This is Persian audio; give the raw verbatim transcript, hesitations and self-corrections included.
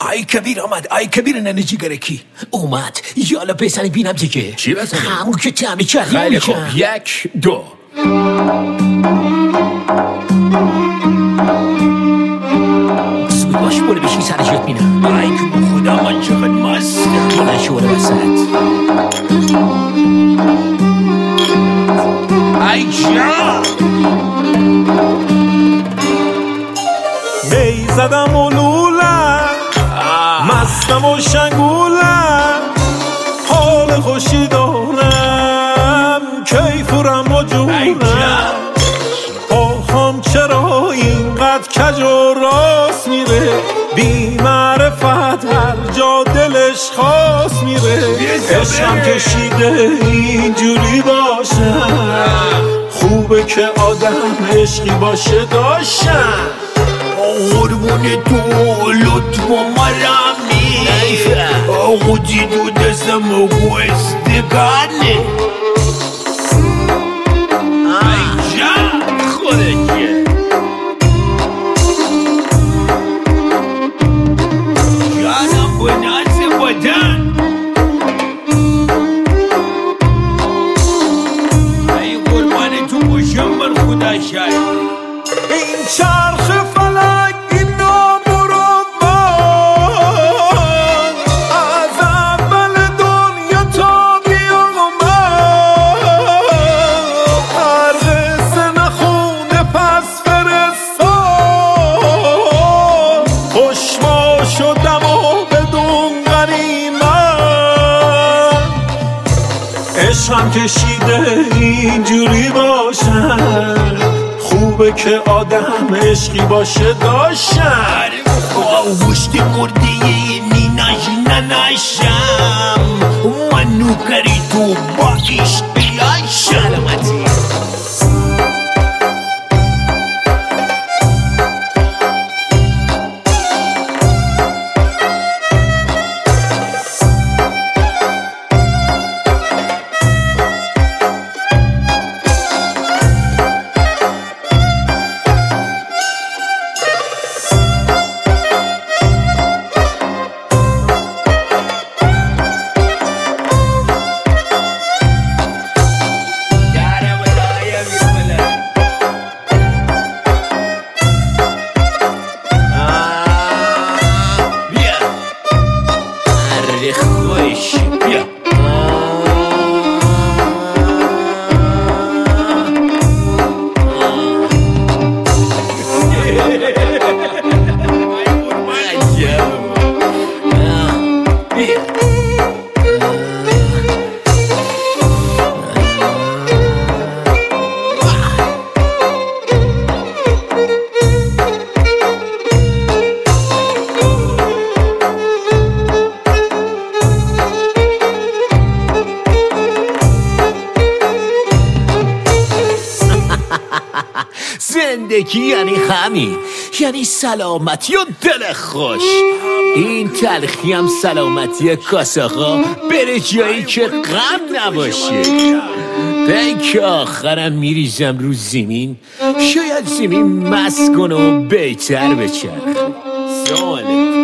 ای کبیر آمد، ای کبیر ننه جیگرکی اومد. یالا بزنی بینم دیگه. چی بزنی؟ همون که تعمی کردی. خیلی خوب، یک دو. زود باش بوله بشی سر جت بینم. ای که خدا من چقدر مست بلند شوره وسط. ای جا می زدم و لولم مستم و شنگولم حال خوشی دارم کیفورم و جورم آخام چرا اینقدر کج و راست میره بی معرفت هر جا دلش خواست میره عشقم کشیده اینجوری باشم خوبه که آدم عشقی باشه داشتم قربون تو لطف و مرمی آقو دیدو دستم و گوستگانه ای جان خودشه جانم بناس بدن ای قربان تو باشم بر خدا شاید این چرخ فلک این نامراد از اول دنیا تا بیامد هر قصه نخونده پس فرستاد خوشما شدم و بدون غنیمت عشقم کشیده اینجوری باشم خوبه که آدم عشقی باشه داشتم وشتی مرده نیناشی نناشم منو کری تو با عشقی سلامتی زندگی یعنی همین، یعنی سلامتی و دل خوش. این تلخی هم سلامتی کاساقا بره جایی که غم نباشه. به که آخرم میریزم رو زمین شاید زمین مست کنه و بهتر بچرخه. سواله